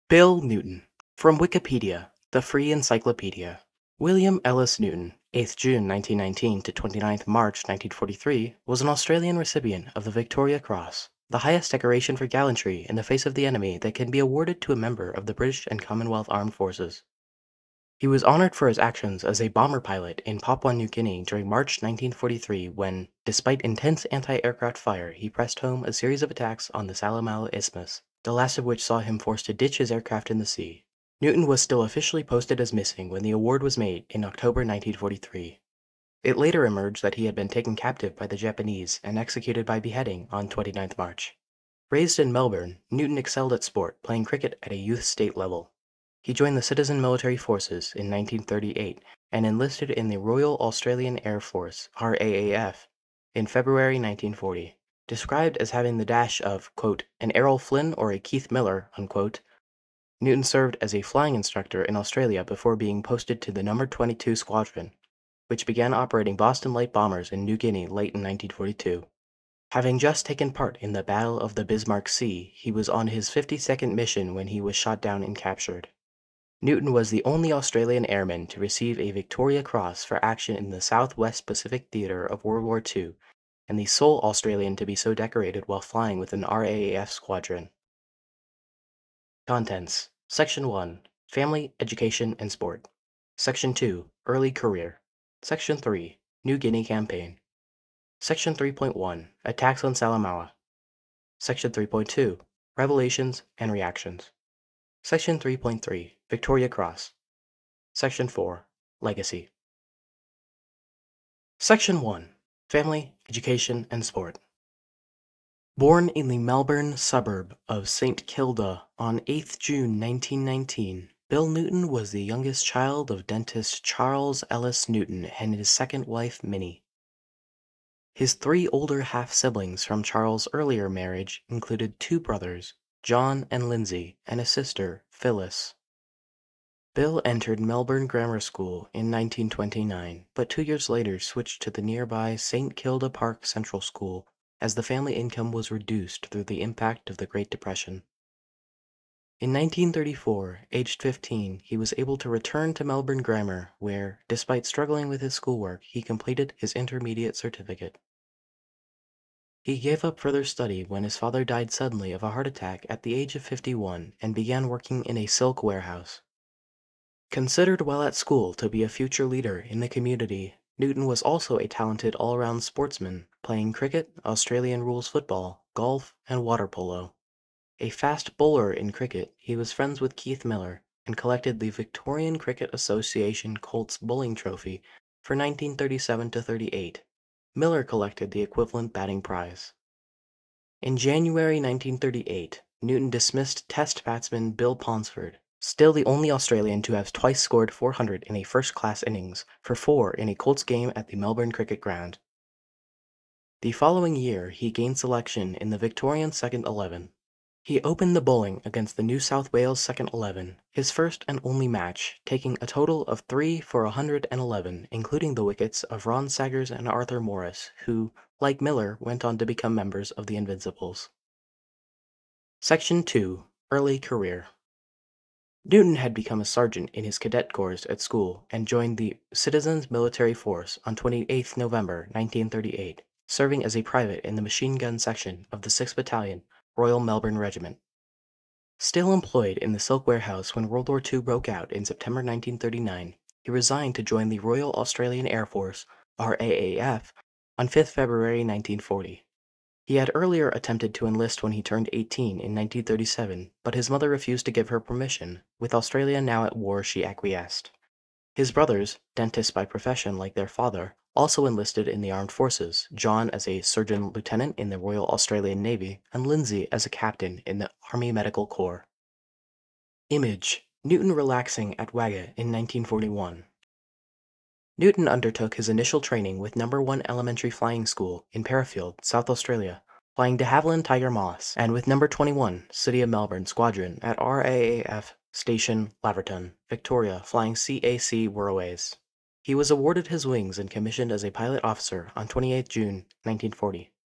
Bill Newton. From Wikipedia, the free encyclopedia. William Ellis Newton, 8th June 1919 to 29th March 1943, was an Australian recipient of the Victoria Cross, the highest decoration for gallantry in the face of the enemy that can be awarded to a member of the British and Commonwealth Armed Forces. He was honored for his actions as a bomber pilot in Papua New Guinea during March 1943 when, despite intense anti-aircraft fire, he pressed home a series of attacks on the Salamaua Isthmus, the last of which saw him forced to ditch his aircraft in the sea. Newton was still officially posted as missing when the award was made in October 1943. It later emerged that he had been taken captive by the Japanese and executed by beheading on 29th March. Raised in Melbourne, Newton excelled at sport, playing cricket at a youth state level. He joined the Citizen Military Forces in 1938 and enlisted in the Royal Australian Air Force (RAAF) in February 1940. Described as having the dash of, quote, an Errol Flynn or a Keith Miller, unquote, Newton served as a flying instructor in Australia before being posted to the No. 22 Squadron, which began operating Boston Light bombers in New Guinea late in 1942. Having just taken part in the Battle of the Bismarck Sea, he was on his 52nd mission when he was shot down and captured. Newton was the only Australian airman to receive a Victoria Cross for action in the South West Pacific Theater of World War II, and the sole Australian to be so decorated while flying with an RAAF squadron. Contents: Section 1. Family, Education, and Sport. Section 2. Early Career. Section 3. New Guinea Campaign. Section 3.1. Attacks on Salamaua. Section 3.2. Revelations and Reactions. Section 3.3. Victoria Cross. Section 4. Legacy. Section 1. Family, Education, and Sport. Born in the Melbourne suburb of St Kilda on 8th June 1919, Bill Newton was the youngest child of dentist Charles Ellis Newton and his second wife Minnie. His three older half-siblings from Charles' earlier marriage included two brothers, John and Lindsay, and a sister, Phyllis. Bill entered Melbourne Grammar School in 1929, but 2 years later switched to the nearby St Kilda Park Central School as the family income was reduced through the impact of the Great Depression. In 1934, aged 15, he was able to return to Melbourne Grammar, where, despite struggling with his schoolwork, he completed his intermediate certificate. He gave up further study when his father died suddenly of a heart attack at the age of 51 and began working in a silk warehouse. Considered while at school to be a future leader in the community, Newton was also a talented all-round sportsman, playing cricket, Australian rules football, golf, and water polo. A fast bowler in cricket, he was friends with Keith Miller and collected the Victorian Cricket Association Colts Bowling Trophy for 1937-38. Miller collected the equivalent batting prize. In January 1938, Newton dismissed Test batsman Bill Ponsford, still the only Australian to have twice scored 400 in a first-class innings, for 4 in a Colts game at the Melbourne Cricket Ground. The following year, he gained selection in the Victorian second 11. He opened the bowling against the New South Wales second 11, his first and only match, taking a total of 3 for 111, including the wickets of Ron Saggers and Arthur Morris, who, like Miller, went on to become members of the Invincibles. Section 2. Early Career. Newton had become a sergeant in his cadet corps at school and joined the Citizens Military Force on 28 November 1938, serving as a private in the machine gun section of the 6th Battalion, Royal Melbourne Regiment. Still employed in the silk warehouse when World War II broke out in September 1939, he resigned to join the Royal Australian Air Force, RAAF, on 5 February 1940. He had earlier attempted to enlist when he turned 18 in 1937, but his mother refused to give her permission. With Australia now at war, she acquiesced. His brothers, dentists by profession like their father, also enlisted in the armed forces, John as a surgeon lieutenant in the Royal Australian Navy, and Lindsay as a captain in the Army Medical Corps. Image: Newton relaxing at Wagga in 1941. Newton undertook his initial training with No. 1 Elementary Flying School in Parafield, South Australia, flying de Havilland Tiger Moths, and with No. 21 City of Melbourne Squadron at RAAF Station Laverton, Victoria, flying CAC Wirraways. He was awarded his wings and commissioned as a pilot officer on 28 June 1940.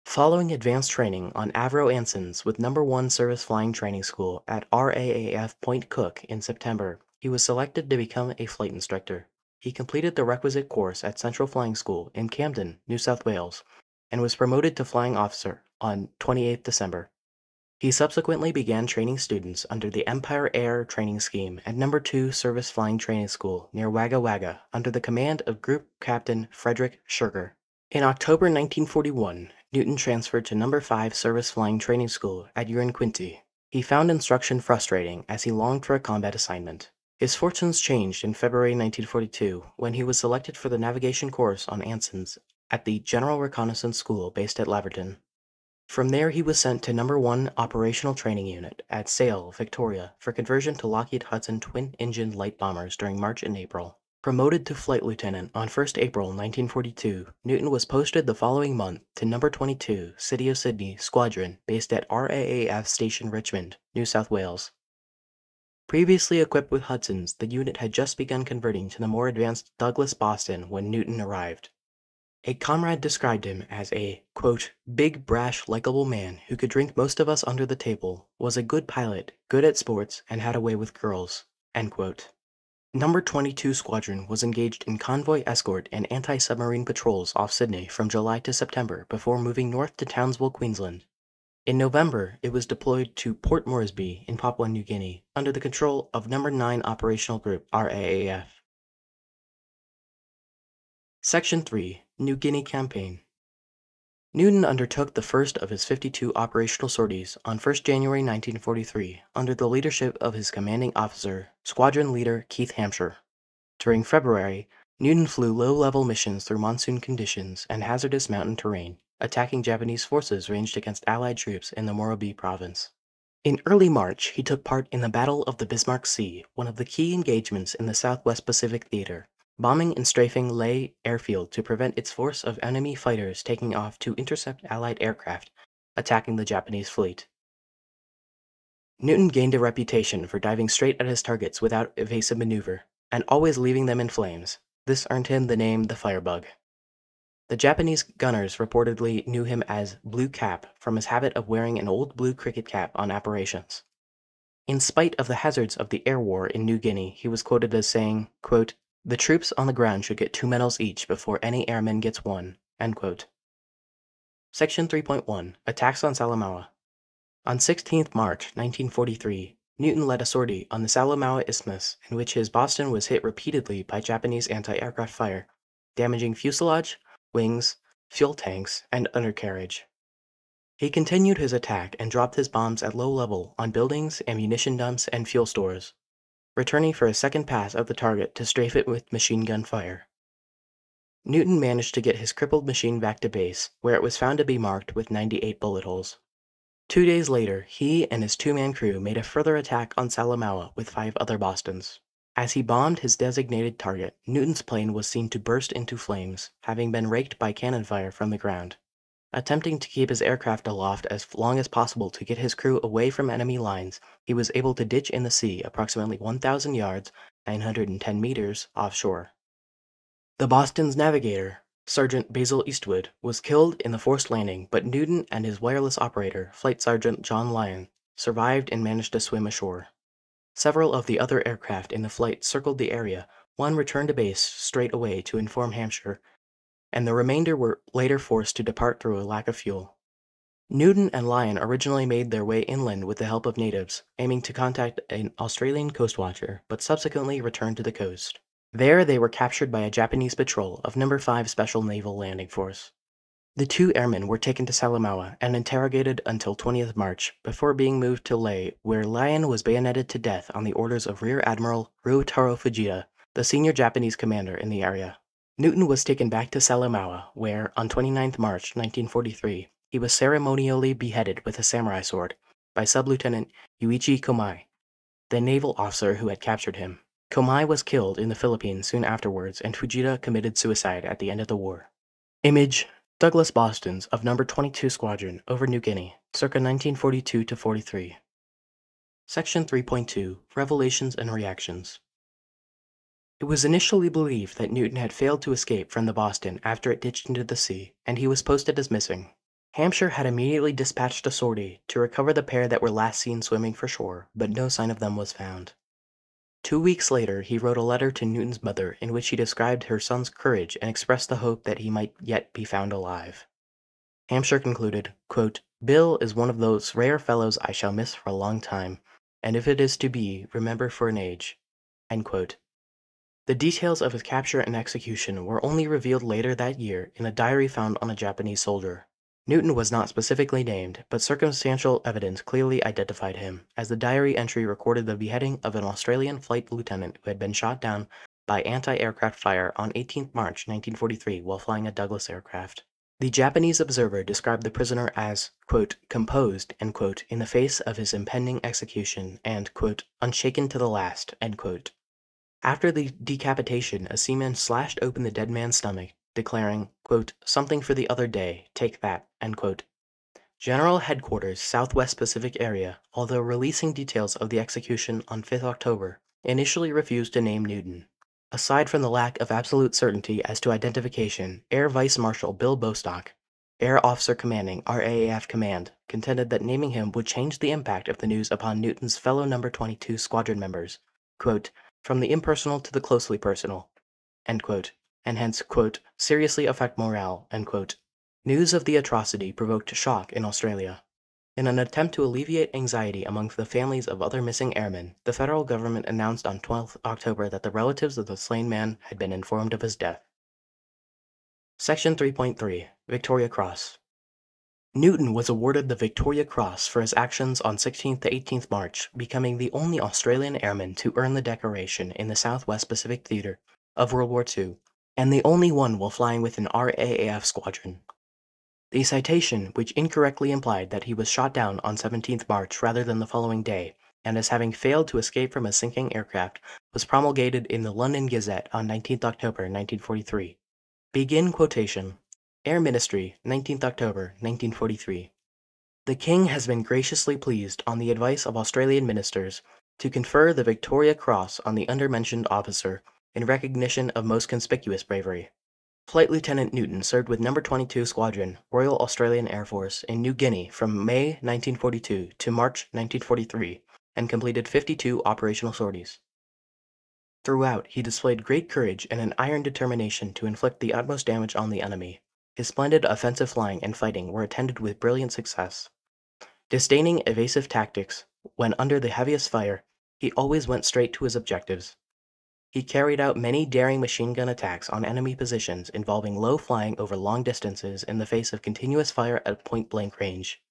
Following advanced training on Avro Ansons with No. 1 Service Flying Training School at RAAF Point Cook in September, he was selected to become a flight instructor. He completed the requisite course at Central Flying School in Camden, New South Wales, and was promoted to flying officer on 28 December. He subsequently began training students under the Empire Air Training Scheme at No. 2 Service Flying Training School near Wagga Wagga under the command of Group Captain Frederick Schurger. In October 1941, Newton transferred to No. 5 Service Flying Training School at Uranquinty. He found instruction frustrating as he longed for a combat assignment. His fortunes changed in February 1942 when he was selected for the navigation course on Ansons at the General Reconnaissance School based at Laverton. From there he was sent to No. 1 Operational Training Unit at Sale, Victoria for conversion to Lockheed Hudson twin-engined light bombers during March and April. Promoted to flight lieutenant on 1st April 1942, Newton was posted the following month to No. 22 City of Sydney Squadron based at RAAF Station Richmond, New South Wales. Previously equipped with Hudsons, the unit had just begun converting to the more advanced Douglas Boston when Newton arrived. A comrade described him as a, quote, big, brash, likable man who could drink most of us under the table, was a good pilot, good at sports, and had a way with girls, end quote. No. 22 Squadron was engaged in convoy escort and anti-submarine patrols off Sydney from July to September before moving north to Townsville, Queensland. In November, it was deployed to Port Moresby in Papua New Guinea under the control of No. 9 Operational Group RAAF. Section 3, New Guinea Campaign. Newton undertook the first of his 52 operational sorties on 1 January 1943 under the leadership of his commanding officer, Squadron Leader Keith Hampshire. During February, Newton flew low-level missions through monsoon conditions and hazardous mountain terrain, attacking Japanese forces ranged against Allied troops in the Morobe province. In early March, he took part in the Battle of the Bismarck Sea, one of the key engagements in the Southwest Pacific Theater, bombing and strafing Lae Airfield to prevent its force of enemy fighters taking off to intercept Allied aircraft attacking the Japanese fleet. Newton gained a reputation for diving straight at his targets without evasive maneuver, and always leaving them in flames. This earned him the name the Firebug. The Japanese gunners reportedly knew him as Blue Cap from his habit of wearing an old blue cricket cap on operations. In spite of the hazards of the air war in New Guinea, he was quoted as saying, quote, the troops on the ground should get 2 medals each before any airman gets one, end quote. Section 3.1, Attacks on Salamaua. On 16th March 1943, Newton led a sortie on the Salamaua Isthmus in which his Boston was hit repeatedly by Japanese anti-aircraft fire, damaging fuselage, wings, fuel tanks, and undercarriage. He continued his attack and dropped his bombs at low level on buildings, ammunition dumps, and fuel stores, returning for a second pass at the target to strafe it with machine gun fire. Newton managed to get his crippled machine back to base, where it was found to be marked with 98 bullet holes. 2 days later, he and his two-man crew made a further attack on Salamaua with 5 other Bostons. As he bombed his designated target, Newton's plane was seen to burst into flames, having been raked by cannon fire from the ground. Attempting to keep his aircraft aloft as long as possible to get his crew away from enemy lines, he was able to ditch in the sea approximately 1,000 yards, 910 meters, offshore. The Boston's navigator, Sergeant Basil Eastwood, was killed in the forced landing, but Newton and his wireless operator, Flight Sergeant John Lyon, survived and managed to swim ashore. Several of the other aircraft in the flight circled the area. One returned to base straight away to inform Hampshire, and the remainder were later forced to depart through a lack of fuel. Newton and Lyon originally made their way inland with the help of natives, aiming to contact an Australian coast watcher, but subsequently returned to the coast. There they were captured by a Japanese patrol of No. 5 Special Naval Landing Force. The 2 airmen were taken to Salamaua and interrogated until 20th March, before being moved to Lae, where Lyon was bayoneted to death on the orders of Rear Admiral Ryutaro Fujita, the senior Japanese commander in the area. Newton was taken back to Salamaua, where, on 29th March 1943, he was ceremonially beheaded with a samurai sword by Sub-Lieutenant Yuichi Komai, the naval officer who had captured him. Komai was killed in the Philippines soon afterwards, and Fujita committed suicide at the end of the war. Image: Douglas Bostons of No. 22 Squadron over New Guinea, circa 1942-43. Section 3.2, Revelations and Reactions. It was initially believed that Newton had failed to escape from the Boston after it ditched into the sea, and he was posted as missing. Hampshire had immediately dispatched a sortie to recover the pair that were last seen swimming for shore, but no sign of them was found. 2 weeks later, he wrote a letter to Newton's mother in which he described her son's courage and expressed the hope that he might yet be found alive. Hampshire concluded, quote, "Bill is one of those rare fellows I shall miss for a long time, and if it is to be, remember for an age." End quote. The details of his capture and execution were only revealed later that year in a diary found on a Japanese soldier. Newton was not specifically named, but circumstantial evidence clearly identified him, as the diary entry recorded the beheading of an Australian flight lieutenant who had been shot down by anti-aircraft fire on 18 March 1943 while flying a Douglas aircraft. The Japanese observer described the prisoner as, quote, "composed," end quote, in the face of his impending execution and, quote, "unshaken to the last," end quote. After the decapitation, a seaman slashed open the dead man's stomach, declaring, quote, "something for the other day, take that," end quote. General Headquarters, Southwest Pacific Area, although releasing details of the execution on 5 October, initially refused to name Newton. Aside from the lack of absolute certainty as to identification, Air Vice Marshal Bill Bostock, Air Officer Commanding RAAF Command, contended that naming him would change the impact of the news upon Newton's fellow No. 22 squadron members, quote, "from the impersonal to the closely personal," end quote, and hence, quote, "seriously affect morale," end quote. News of the atrocity provoked shock in Australia. In an attempt to alleviate anxiety among the families of other missing airmen, the federal government announced on 12 October that the relatives of the slain man had been informed of his death. Section 3.3 Victoria Cross. Newton was awarded the Victoria Cross for his actions on 16th to 18th March, becoming the only Australian airman to earn the decoration in the Southwest Pacific Theater of World War II, and the only one while flying with an RAAF squadron. The citation, which incorrectly implied that he was shot down on 17th March rather than the following day, and as having failed to escape from a sinking aircraft, was promulgated in the London Gazette on 19th October 1943. Begin quotation. Air Ministry, 19th October 1943. The King has been graciously pleased, on the advice of Australian ministers, to confer the Victoria Cross on the undermentioned officer in recognition of most conspicuous bravery. Flight Lieutenant Newton served with No. 22 Squadron, Royal Australian Air Force, in New Guinea from May 1942 to March 1943, and completed 52 operational sorties. Throughout, he displayed great courage and an iron determination to inflict the utmost damage on the enemy. His splendid offensive flying and fighting were attended with brilliant success. Disdaining evasive tactics, when under the heaviest fire, he always went straight to his objectives. He carried out many daring machine gun attacks on enemy positions involving low flying over long distances in the face of continuous fire at point-blank range.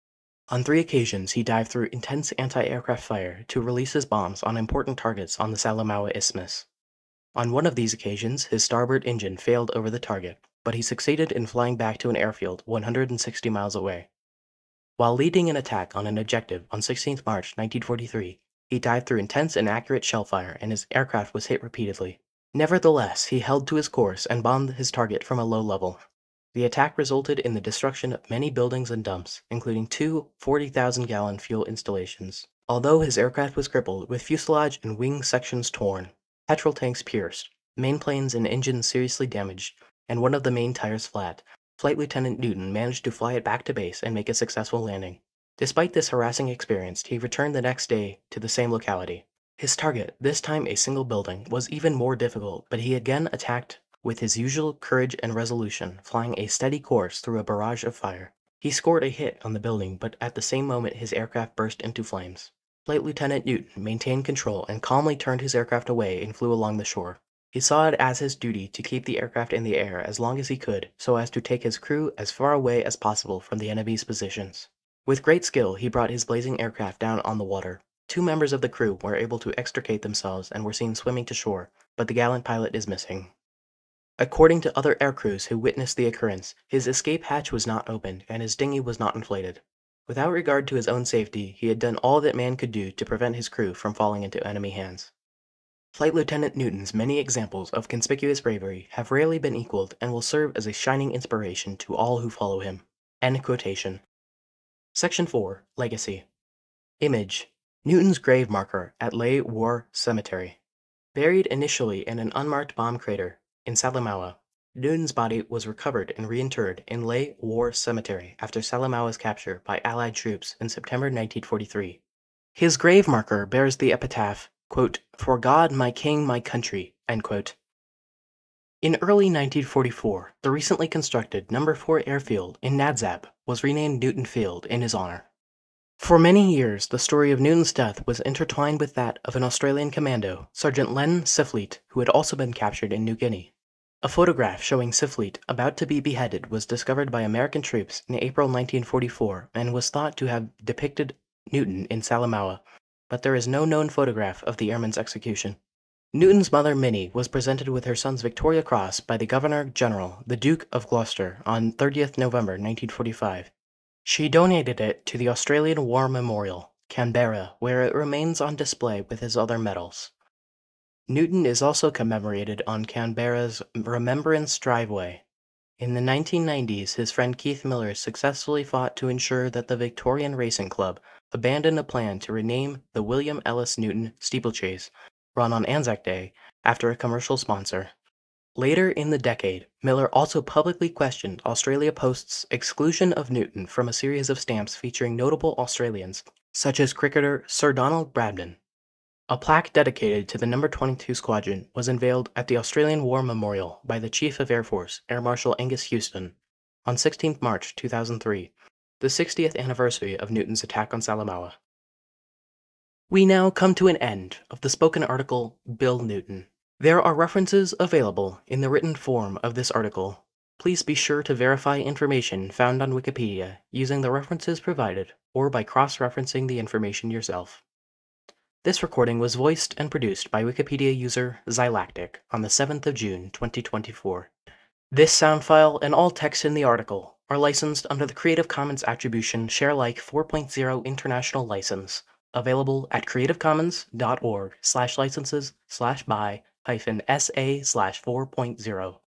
On 3 occasions, he dived through intense anti-aircraft fire to release his bombs on important targets on the Salamaua Isthmus. On one of these occasions, his starboard engine failed over the target, but he succeeded in flying back to an airfield 160 miles away. While leading an attack on an objective on 16 March 1943, he dived through intense and accurate shell fire and his aircraft was hit repeatedly. Nevertheless, he held to his course and bombed his target from a low level. The attack resulted in the destruction of many buildings and dumps, including 2 40,000-gallon fuel installations. Although his aircraft was crippled, with fuselage and wing sections torn, petrol tanks pierced, main planes and engines seriously damaged, and one of the main tires flat, Flight Lieutenant Newton managed to fly it back to base and make a successful landing. Despite this harassing experience, he returned the next day to the same locality. His target, this time a single building, was even more difficult, but he again attacked with his usual courage and resolution, flying a steady course through a barrage of fire. He scored a hit on the building, but at the same moment his aircraft burst into flames. Flight Lieutenant Newton maintained control and calmly turned his aircraft away and flew along the shore. He saw it as his duty to keep the aircraft in the air as long as he could, so as to take his crew as far away as possible from the enemy's positions. With great skill, he brought his blazing aircraft down on the water. 2 members of the crew were able to extricate themselves and were seen swimming to shore, but the gallant pilot is missing. According to other aircrews who witnessed the occurrence, his escape hatch was not opened and his dinghy was not inflated. Without regard to his own safety, he had done all that man could do to prevent his crew from falling into enemy hands. Flight Lieutenant Newton's many examples of conspicuous bravery have rarely been equaled and will serve as a shining inspiration to all who follow him. End quotation. Section 4. Legacy. Image. Newton's grave marker at Leigh War Cemetery. Buried initially in an unmarked bomb crater in Salamaua, Newton's body was recovered and reinterred in Leh War Cemetery after Salamawa's capture by Allied troops in September 1943. His grave marker bears the epitaph, quote, "For God, my king, my country," end quote. In early 1944, the recently constructed No. 4 airfield in Nadzab was renamed Newton Field in his honor. For many years, the story of Newton's death was intertwined with that of an Australian commando, Sergeant Len Siflete, who had also been captured in New Guinea. A photograph showing Siflete about to be beheaded was discovered by American troops in April 1944 and was thought to have depicted Newton in Salamaua, but there is no known photograph of the airman's execution. Newton's mother, Minnie, was presented with her son's Victoria Cross by the Governor-General, the Duke of Gloucester, on 30th November 1945. She donated it to the Australian War Memorial, Canberra, where it remains on display with his other medals. Newton is also commemorated on Canberra's Remembrance Driveway. In the 1990s, his friend Keith Miller successfully fought to ensure that the Victorian Racing Club abandoned a plan to rename the William Ellis Newton Steeplechase, run on Anzac Day, after a commercial sponsor. Later in the decade, Miller also publicly questioned Australia Post's exclusion of Newton from a series of stamps featuring notable Australians, such as cricketer Sir Donald Bradman. A plaque dedicated to the No. 22 Squadron was unveiled at the Australian War Memorial by the Chief of Air Force, Air Marshal Angus Houston, on 16 March 2003, the 60th anniversary of Newton's attack on Salamaua. We now come to an end of the spoken article, Bill Newton. There are references available in the written form of this article. Please be sure to verify information found on Wikipedia using the references provided or by cross-referencing the information yourself. This recording was voiced and produced by Wikipedia user Xylactic on the 7th of June 2024. This sound file and all text in the article are licensed under the Creative Commons Attribution Sharealike 4.0 International License, available at creativecommons.org/licenses/by-SA/4.0.